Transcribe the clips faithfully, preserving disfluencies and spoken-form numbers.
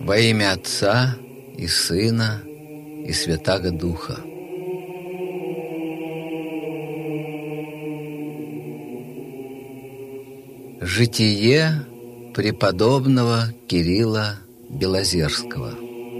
Во имя Отца и Сына и Святаго Духа. Житие преподобного Кирилла Белозерского.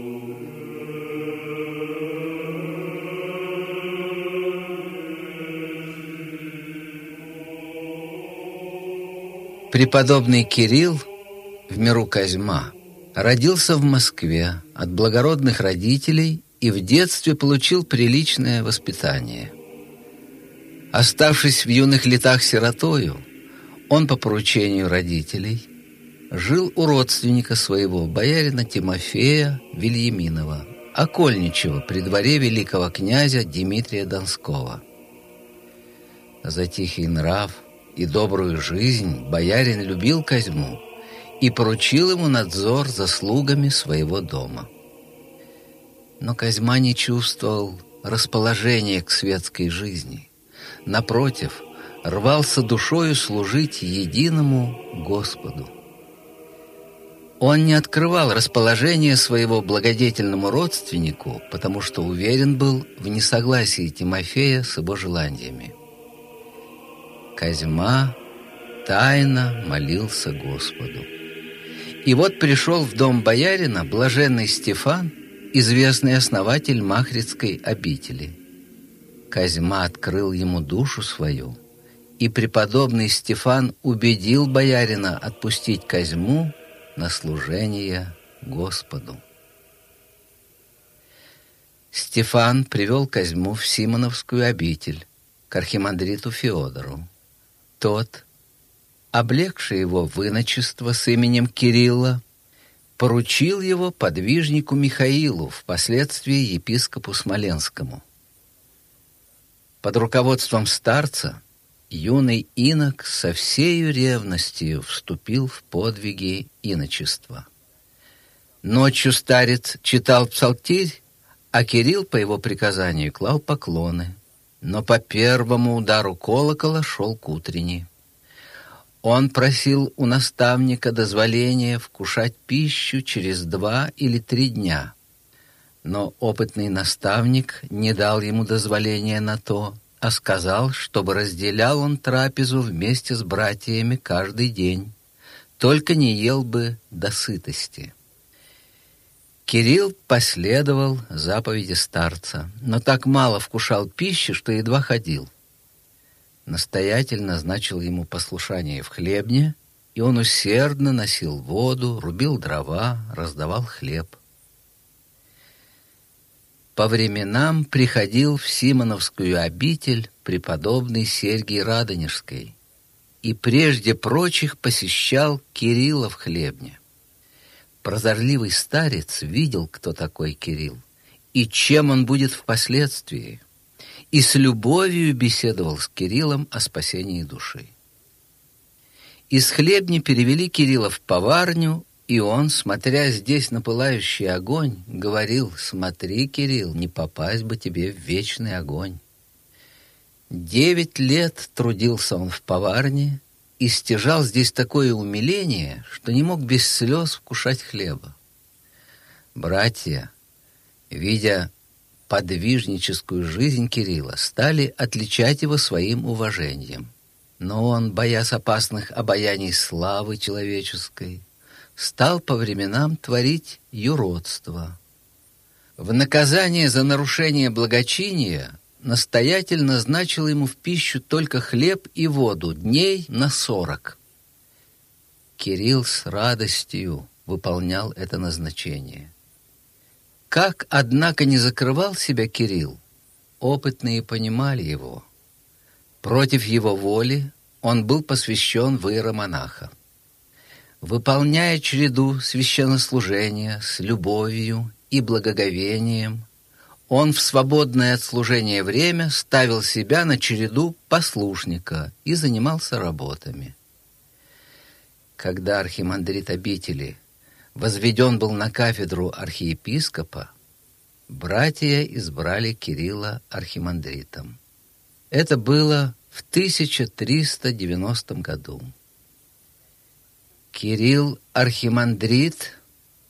Преподобный Кирилл, в миру Козьма, родился в Москве от благородных родителей и в детстве получил приличное воспитание. Оставшись в юных летах сиротою, он по поручению родителей жил у родственника своего, боярина Тимофея Вильяминова, окольничего при дворе великого князя Дмитрия Донского. За тихий нрав и добрую жизнь боярин любил Козьму и поручил ему надзор за слугами своего дома. Но Козьма не чувствовал расположения к светской жизни. Напротив, рвался душою служить единому Господу. Он не открывал расположение своего благодетельному родственнику, потому что уверен был в несогласии Тимофея с его желаниями. Козьма тайно молился Господу. И вот пришел в дом боярина блаженный Стефан, известный основатель Махрицкой обители. Козьма открыл ему душу свою, и преподобный Стефан убедил боярина отпустить Козьму на служение Господу. Стефан привел Козьму в Симоновскую обитель к архимандриту Феодору. Тот, облегший его в иночество с именем Кирилла, поручил его подвижнику Михаилу, впоследствии епископу Смоленскому. Под руководством старца юный инок со всею ревностью вступил в подвиги иночества. Ночью старец читал псалтирь, а Кирилл по его приказанию клал поклоны, но по первому удару колокола шел к утренней. Он просил у наставника дозволения вкушать пищу через два или три дня, но опытный наставник не дал ему дозволения на то, а сказал, чтобы разделял он трапезу вместе с братьями каждый день, только не ел бы до сытости. Кирилл последовал заповеди старца, но так мало вкушал пищи, что едва ходил. Настоятель назначил ему послушание в хлебне, и он усердно носил воду, рубил дрова, раздавал хлеб. По временам приходил в Симоновскую обитель преподобный Сергий Радонежский и прежде прочих посещал Кирилла в хлебне. Прозорливый старец видел, кто такой Кирилл и чем он будет впоследствии, и с любовью беседовал с Кириллом о спасении души. Из хлебни перевели Кирилла в поварню, и он, смотря здесь на пылающий огонь, говорил: «Смотри, Кирилл, не попасть бы тебе в вечный огонь». Девять лет трудился он в поварне и стяжал здесь такое умиление, что не мог без слез вкушать хлеба. Братья, видя подвижническую жизнь Кирилла, стали отличать его своим уважением. Но он, боясь опасных обаяний славы человеческой, стал по временам творить юродство. В наказание за нарушение благочиния настоятель назначил ему в пищу только хлеб и воду дней на сорок. Кирилл с радостью выполнял это назначение. Как, однако, не закрывал себя Кирилл, опытные понимали его. Против его воли он был посвящен в иеромонаха. Выполняя череду священнослужения с любовью и благоговением, он в свободное от служения время ставил себя на череду послушника и занимался работами. Когда архимандрит обители возведен был на кафедру архиепископа, братья избрали Кирилла архимандритом. Это было в тысяча триста девяностом году. Кирилл архимандрит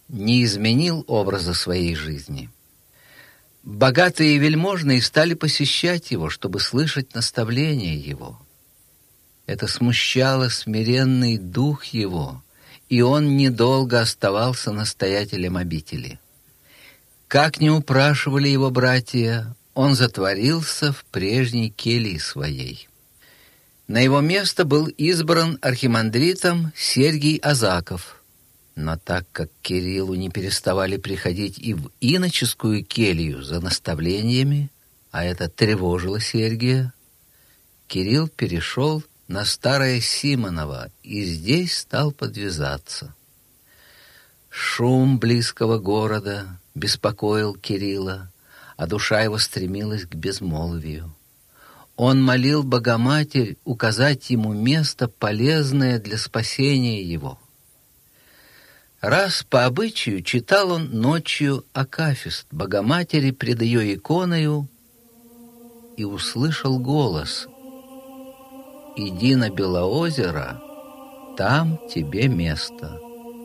не изменил образа своей жизни. Богатые и вельможные стали посещать его, чтобы слышать наставления его. Это смущало смиренный дух его, и он недолго оставался настоятелем обители. Как ни упрашивали его братья, он затворился в прежней келье своей. На его место был избран архимандритом Сергий Азаков. Но так как к Кириллу не переставали приходить и в иноческую келью за наставлениями, а это тревожило Сергия, Кирилл перешел на Старое Симоново и здесь стал подвязаться. Шум близкого города беспокоил Кирилла, а душа его стремилась к безмолвию. Он молил Богоматерь указать ему место, полезное для спасения его. Раз по обычаю читал он ночью акафист Богоматери пред ее иконою и услышал голос: «Иди на Белоозеро, там тебе место».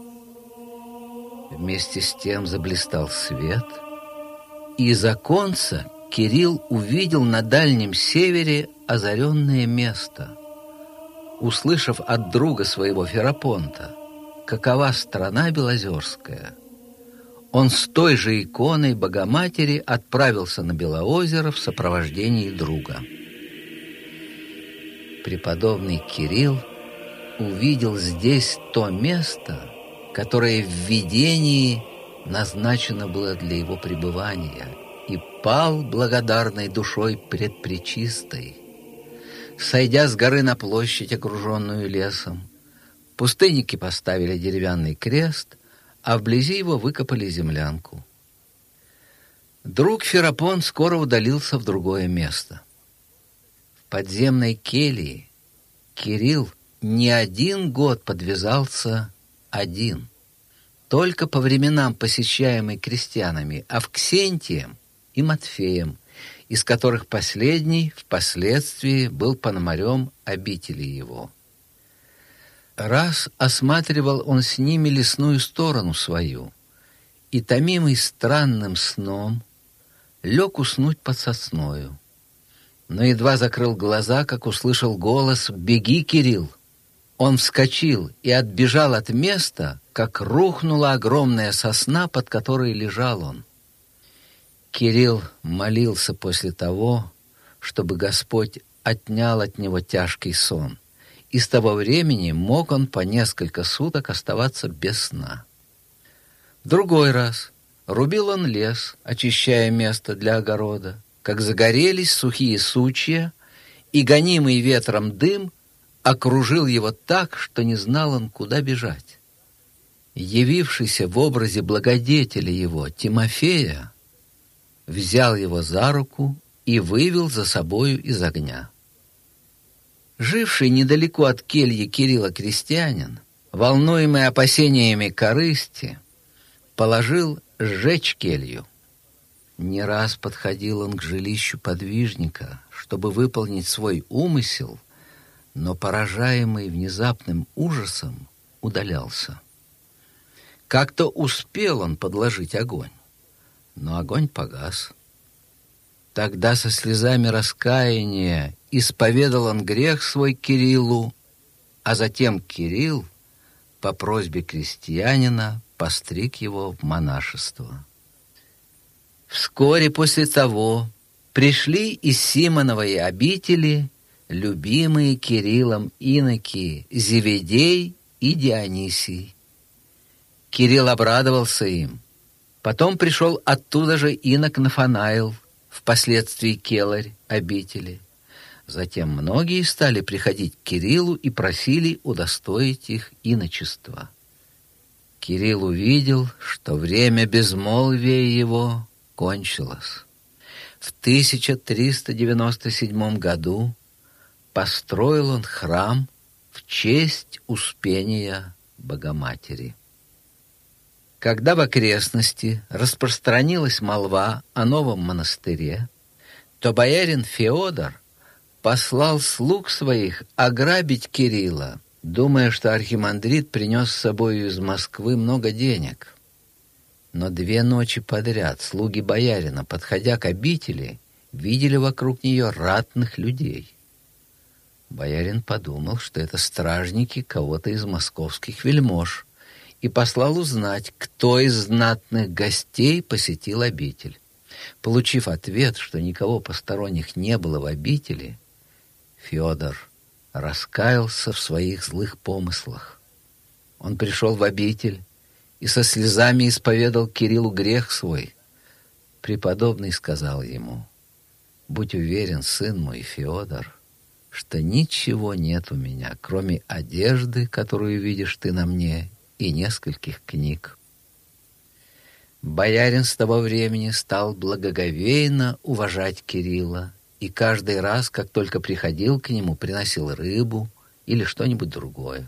Вместе с тем заблистал свет, и из оконца Кирилл увидел на дальнем севере озаренное место. Услышав от друга своего Ферапонта, какова страна Белозерская, он с той же иконой Богоматери отправился на Белоозеро в сопровождении друга. Преподобный Кирилл увидел здесь то место, которое в видении назначено было для его пребывания, и пал благодарной душой пред Пречистой. Сойдя с горы на площадь, окруженную лесом, пустынники поставили деревянный крест, а вблизи его выкопали землянку. Друг Ферапон скоро удалился в другое место. В подземной келье Кирилл не один год подвязался один, только по временам посещаемый крестьянами Авксентием и Матфеем, из которых последний впоследствии был пономарем обители его. Раз осматривал он с ними лесную сторону свою, и, томимый странным сном, лег уснуть под сосною. Но едва закрыл глаза, как услышал голос: «Беги, Кирилл!» Он вскочил и отбежал от места, как рухнула огромная сосна, под которой лежал он. Кирилл молился после того, чтобы Господь отнял от него тяжкий сон, и с того времени мог он по несколько суток оставаться без сна. В другой раз рубил он лес, очищая место для огорода, как загорелись сухие сучья, и гонимый ветром дым окружил его так, что не знал он, куда бежать. Явившийся в образе благодетеля его Тимофея взял его за руку и вывел за собою из огня. Живший недалеко от кельи Кирилла крестьянин, волнуемый опасениями корысти, положил сжечь келью. Не раз подходил он к жилищу подвижника, чтобы выполнить свой умысел, но, поражаемый внезапным ужасом, удалялся. Как-то успел он подложить огонь, но огонь погас. Тогда со слезами раскаяния исповедал он грех свой Кириллу, а затем Кирилл по просьбе крестьянина постриг его в монашество. Вскоре после того пришли из Симоновой обители любимые Кириллом иноки Зеведей и Дионисий. Кирилл обрадовался им. Потом пришел оттуда же инок Нафанаил, впоследствии келарь обители. Затем многие стали приходить к Кириллу и просили удостоить их иночества. Кирилл увидел, что время безмолвия его кончилось. В тысяча триста девяносто седьмом году построил он храм в честь Успения Богоматери. Когда в окрестности распространилась молва о новом монастыре, то боярин Феодор послал слуг своих ограбить Кирилла, думая, что архимандрит принес с собой из Москвы много денег. Но две ночи подряд слуги боярина, подходя к обители, видели вокруг нее ратных людей. Боярин подумал, что это стражники кого-то из московских вельмож, и послал узнать, кто из знатных гостей посетил обитель. Получив ответ, что никого посторонних не было в обители, Федор раскаялся в своих злых помыслах. Он пришел в обитель и со слезами исповедал Кириллу грех свой. Преподобный сказал ему: «Будь уверен, сын мой Федор, что ничего нет у меня, кроме одежды, которую видишь ты на мне, и нескольких книг». Боярин с того времени стал благоговейно уважать Кирилла, и каждый раз, как только приходил к нему, приносил рыбу или что-нибудь другое.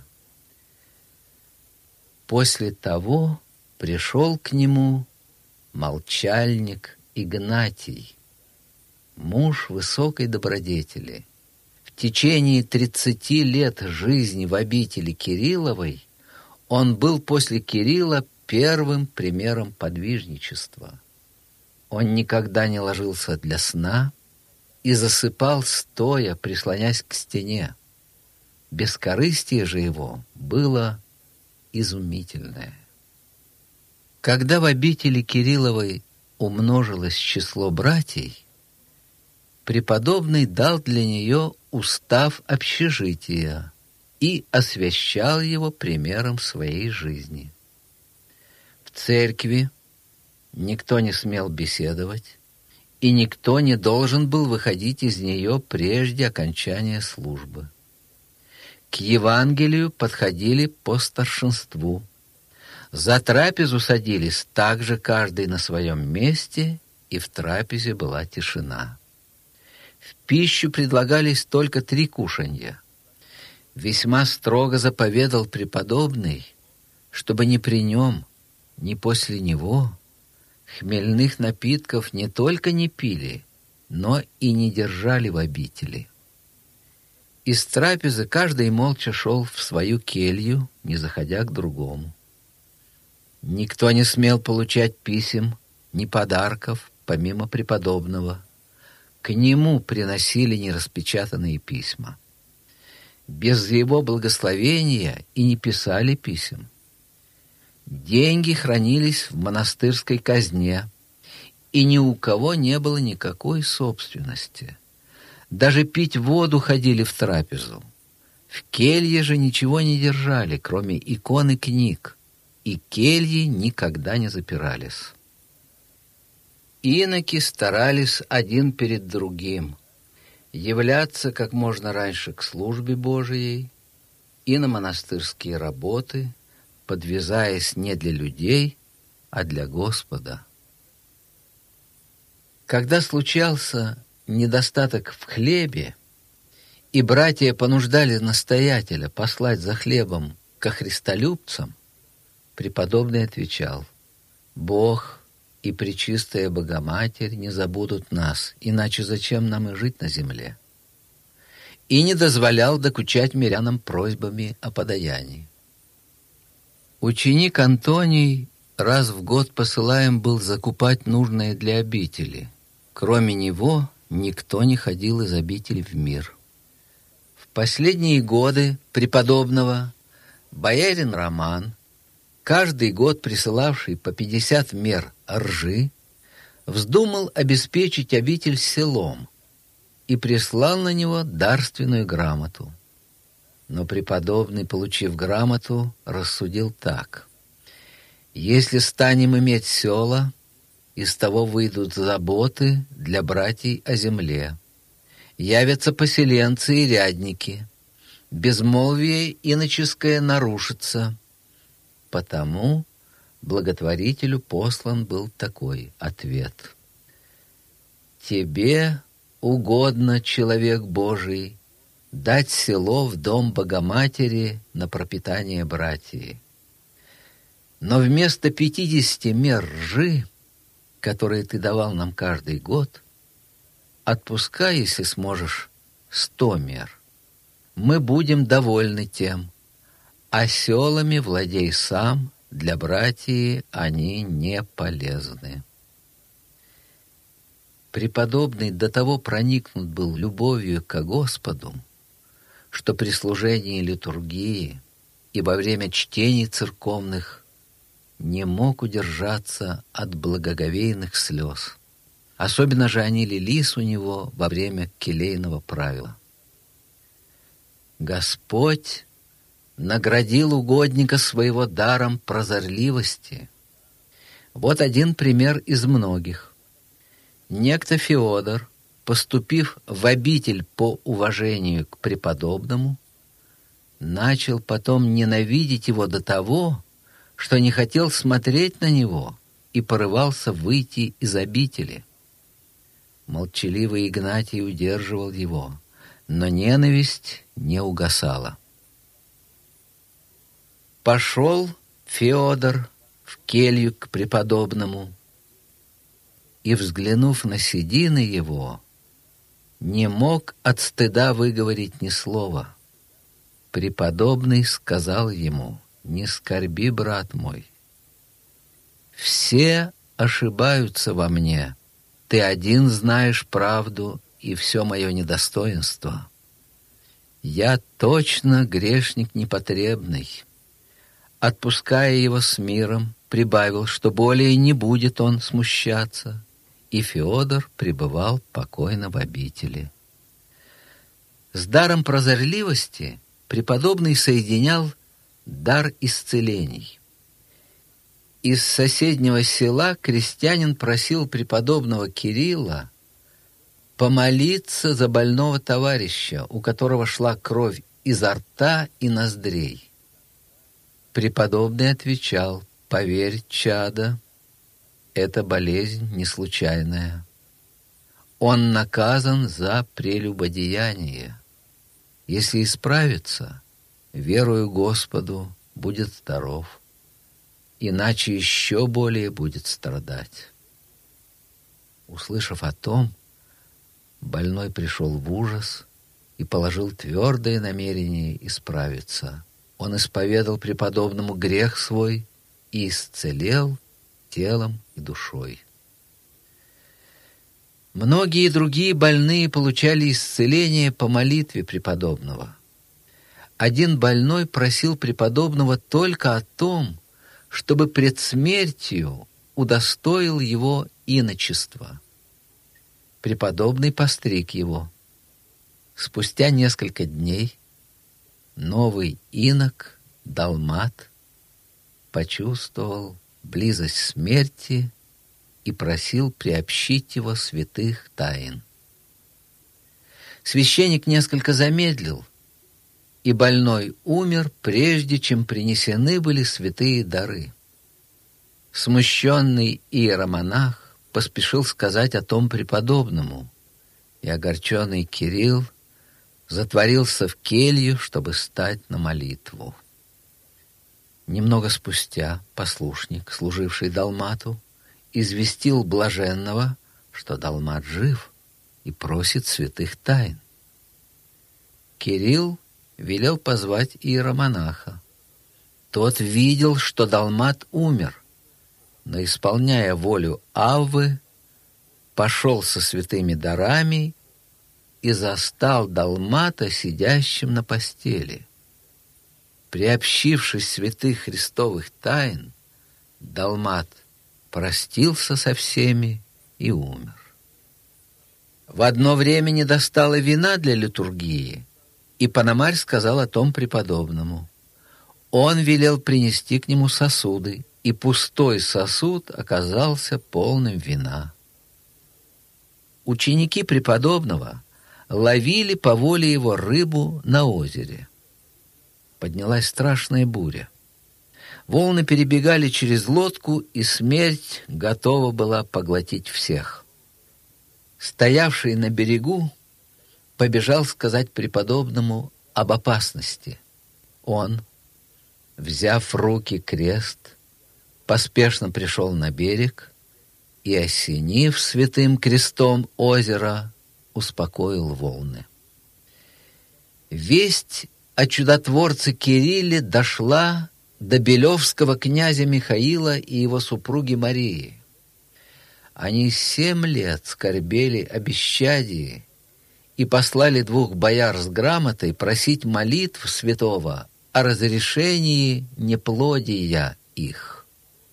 После того пришел к нему молчальник Игнатий, муж высокой добродетели. В течение тридцати лет жизни в обители Кирилловой он был после Кирилла первым примером подвижничества. Он никогда не ложился для сна и засыпал стоя, прислонясь к стене. Бескорыстие же его было изумительное. Когда в обители Кирилловой умножилось число братьей, преподобный дал для нее устав общежития и освящал его примером своей жизни. В церкви никто не смел беседовать, и никто не должен был выходить из нее прежде окончания службы. К Евангелию подходили по старшинству. За трапезу садились также каждый на своем месте, и в трапезе была тишина. В пищу предлагались только три кушанья. Весьма строго заповедал преподобный, чтобы ни при нем, ни после него хмельных напитков не только не пили, но и не держали в обители. Из трапезы каждый молча шел в свою келью, не заходя к другому. Никто не смел получать писем, ни подарков, помимо преподобного. К нему приносили нераспечатанные письма. Без его благословения и не писали писем. Деньги хранились в монастырской казне, и ни у кого не было никакой собственности. Даже пить воду ходили в трапезу. В келье же ничего не держали, кроме икон и книг, и кельи никогда не запирались. Иноки старались один перед другим являться как можно раньше к службе Божией и на монастырские работы, подвязаясь не для людей, а для Господа. Когда случался недостаток в хлебе, и братья понуждали настоятеля послать за хлебом ко христолюбцам, преподобный отвечал: «Бог и Пречистая Богоматерь не забудут нас, иначе зачем нам и жить на земле?» И не дозволял докучать мирянам просьбами о подаянии. Ученик Антоний раз в год посылаем был закупать нужное для обители. Кроме него никто не ходил из обители в мир. В последние годы преподобного боярин Роман, каждый год присылавший по пятьдесят мер ржи, вздумал обеспечить обитель селом и прислал на него дарственную грамоту. Но преподобный, получив грамоту, рассудил так: «Если станем иметь села, из того выйдут заботы для братьей о земле, явятся поселенцы и рядники, безмолвие иноческое нарушится». Потому благотворителю послан был такой ответ: «Тебе угодно, человек Божий, дать село в дом Богоматери на пропитание братьев. Но вместо пятидесяти мер ржи, которые ты давал нам каждый год, отпускай, если сможешь, сто мер. Мы будем довольны тем, а селами владей сам для братьев они не полезны. Преподобный до того проникнут был любовью ко Господу, что при служении литургии и во время чтений церковных не мог удержаться от благоговейных слез. Особенно же они лились у него во время келейного правила. Господь наградил угодника своего даром прозорливости. Вот один пример из многих. Некто Феодор, поступив в обитель по уважению к преподобному, начал потом ненавидеть его до того, что не хотел смотреть на него и порывался выйти из обители. Молчаливый Игнатий удерживал его, но ненависть не угасала. Пошел Феодор в келью к преподобному, и, взглянув на седины его, не мог от стыда выговорить ни слова. Преподобный сказал ему: «Не скорби, брат мой. Все ошибаются во мне. Ты один знаешь правду и все мое недостоинство. Я точно грешник непотребный». Отпуская его с миром, прибавил, что более не будет он смущаться, и Феодор пребывал покойно в обители. С даром прозорливости преподобный соединял дар исцелений. Из соседнего села крестьянин просил преподобного Кирилла помолиться за больного товарища, у которого шла кровь изо рта и ноздрей. Преподобный отвечал: «Поверь, чадо, эта болезнь не случайная. Он наказан за прелюбодеяние. Если исправится, верую Господу, будет здоров, иначе еще более будет страдать». Услышав о том, больной пришел в ужас и положил твердое намерение исправиться. Он исповедал преподобному грех свой и исцелел телом и душой. Многие другие больные получали исцеление по молитве преподобного. Один больной просил преподобного только о том, чтобы пред смертью удостоил его иночества. Преподобный постриг его. Спустя несколько дней новый инок, Далмат, почувствовал близость смерти и просил приобщить его святых тайн. Священник несколько замедлил, и больной умер, прежде чем принесены были святые дары. Смущенный иеромонах поспешил сказать о том преподобному, и огорченный Кирилл затворился в келью, чтобы стать на молитву. Немного спустя послушник, служивший Далмату, известил блаженного, что Далмат жив и просит святых тайн. Кирилл велел позвать иеромонаха. Тот видел, что Далмат умер, но, исполняя волю Аввы, пошел со святыми дарами и застал Далмата сидящим на постели. Приобщившись святых христовых тайн, Далмат простился со всеми и умер. В одно время не достало вина для литургии, и Пономарь сказал о том преподобному. Он велел принести к нему сосуды, и пустой сосуд оказался полным вина. Ученики преподобного ловили по воле его рыбу на озере. Поднялась страшная буря. Волны перебегали через лодку, и смерть готова была поглотить всех. Стоявший на берегу побежал сказать преподобному об опасности. Он, взяв в руки крест, поспешно пришел на берег и, осенив святым крестом озеро, успокоил волны. Весть о чудотворце Кирилле дошла до белевского князя Михаила и его супруги Марии. Они семь лет скорбели о бесчадии и послали двух бояр с грамотой просить молитв святого о разрешении неплодия их.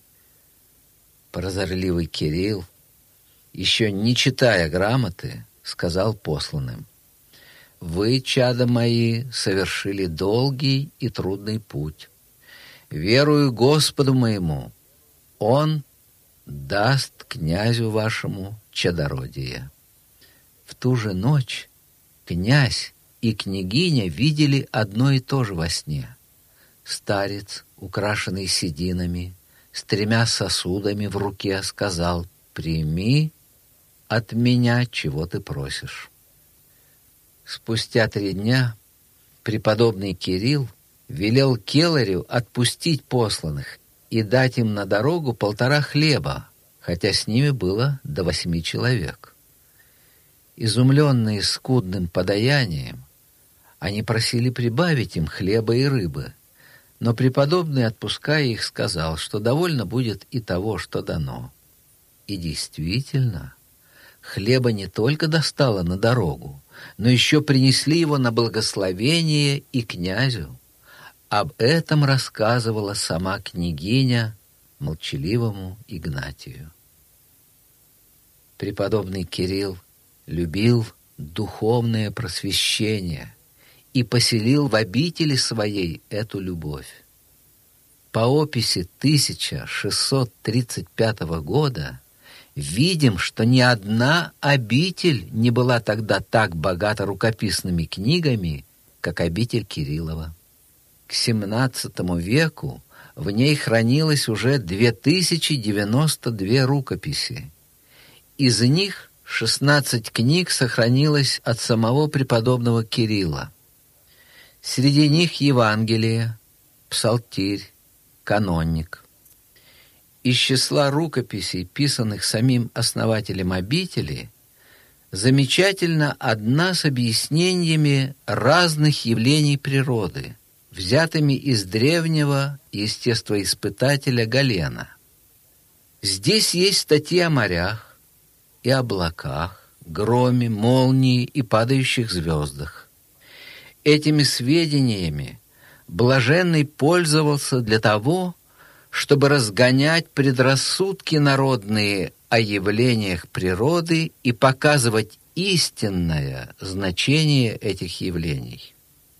Прозорливый Кирилл, еще не читая грамоты, сказал посланным: «Вы, чада мои, совершили долгий и трудный путь. Верую Господу моему, Он даст князю вашему чадородие». В ту же ночь князь и княгиня видели одно и то же во сне. Старец, украшенный сединами, с тремя сосудами в руке, сказал: «Прими от меня, чего ты просишь». Спустя три дня преподобный Кирилл велел келарю отпустить посланных и дать им на дорогу полтора хлеба, хотя с ними было до восьми человек. Изумленные скудным подаянием, они просили прибавить им хлеба и рыбы, но преподобный, отпуская их, сказал, что довольно будет и того, что дано. И действительно, хлеба не только достало на дорогу, но еще принесли его на благословение и князю. Об этом рассказывала сама княгиня молчаливому Игнатию. Преподобный Кирилл любил духовное просвещение и поселил в обители своей эту любовь. По описи тысяча шестьсот тридцать пятого года видим, что ни одна обитель не была тогда так богата рукописными книгами, как обитель Кириллова. К семнадцатому веку в ней хранилось уже две тысячи девяносто две рукописи. Из них шестнадцать книг сохранилось от самого преподобного Кирилла. Среди них Евангелие, Псалтирь, Канонник. Из числа рукописей, писанных самим основателем обители, замечательна одна с объяснениями разных явлений природы, взятыми из древнего естествоиспытателя Галена. Здесь есть статьи о морях и облаках, громе, молнии и падающих звездах. Этими сведениями блаженный пользовался для того, чтобы разгонять предрассудки народные о явлениях природы и показывать истинное значение этих явлений.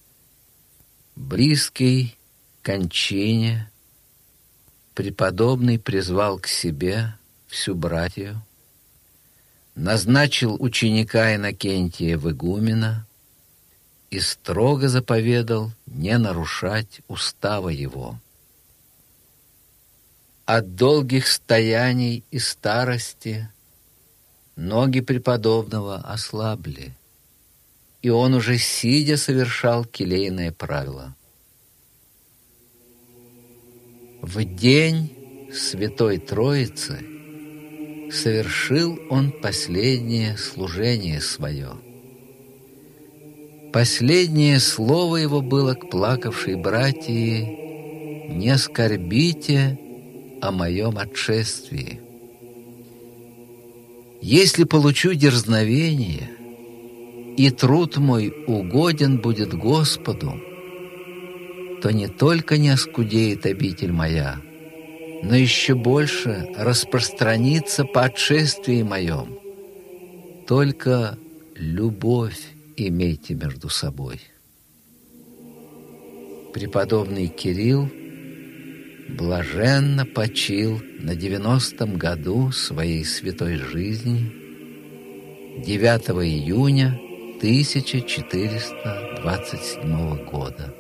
Близкий к кончине преподобный призвал к себе всю братью, назначил ученика Иннокентия в игумена и строго заповедал не нарушать устава его. От долгих стояний и старости ноги преподобного ослабли, и он уже сидя совершал келейное правило. В день Святой Троицы совершил он последнее служение свое. Последнее слово его было к плакавшей братии: «Не скорбите о моем отшествии. Если получу дерзновение, и труд мой угоден будет Господу, то не только не оскудеет обитель моя, но еще больше распространится по отшествии моем. Только любовь имейте между собой». Преподобный Кирилл блаженно почил на девяностом году своей святой жизни девятого июня тысяча четыреста двадцать седьмого года.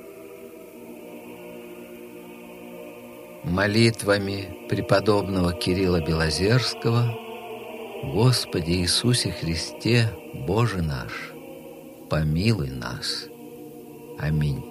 Молитвами преподобного Кирилла Белозерского: Господи Иисусе Христе, Боже наш, помилуй нас. Аминь.